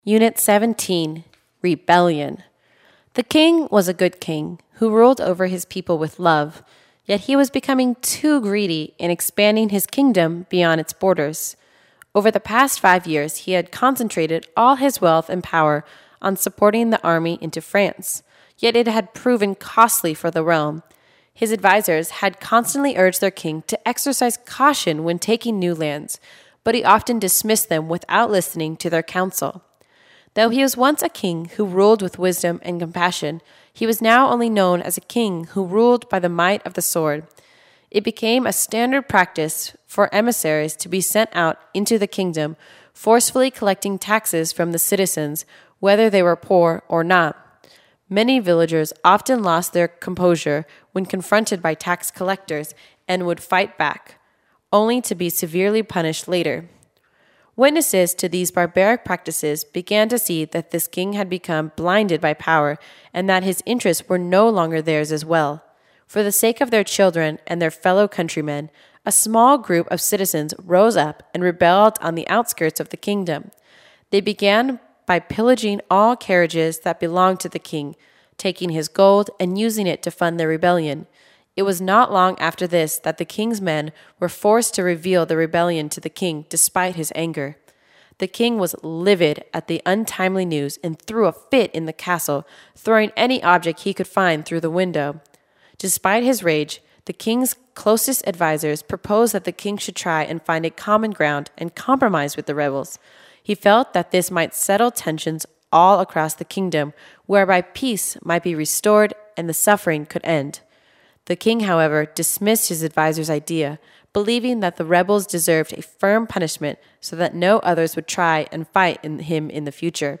Unit 17, Rebellion. The king was a good king who ruled over his people with love, yet he was becoming too greedy in expanding his kingdom beyond its borders. Over the past 5 years, he had concentrated all his wealth and power on supporting the army into France, yet it had proven costly for the realm. His advisors had constantly urged their king to exercise caution when taking new lands, but he often dismissed them without listening to their counsel. Though he was once a king who ruled with wisdom and compassion, he was now only known as a king who ruled by the might of the sword. It became a standard practice for emissaries to be sent out into the kingdom, forcefully collecting taxes from the citizens, whether they were poor or not. Many villagers often lost their composure when confronted by tax collectors and would fight back, only to be severely punished later. Witnesses to these barbaric practices began to see that this king had become blinded by power and that his interests were no longer theirs as well. For the sake of their children and their fellow countrymen, a small group of citizens rose up and rebelled on the outskirts of the kingdom. They began by pillaging all carriages that belonged to the king, taking his gold and using it to fund their rebellion. It was not long after this that the king's men were forced to reveal the rebellion to the king despite his anger. The king was livid at the untimely news and threw a fit in the castle, throwing any object he could find through the window. Despite his rage, the king's closest advisors proposed that the king should try and find a common ground and compromise with the rebels. He felt that this might settle tensions all across the kingdom, whereby peace might be restored and the suffering could end. The king, however, dismissed his advisor's idea, believing that the rebels deserved a firm punishment so that no others would try and fight him in the future.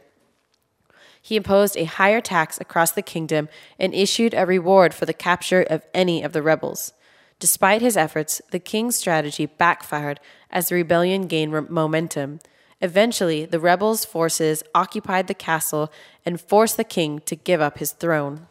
He imposed a higher tax across the kingdom and issued a reward for the capture of any of the rebels. Despite his efforts, the king's strategy backfired as the rebellion gained momentum. Eventually, the rebels' forces occupied the castle and forced the king to give up his throne.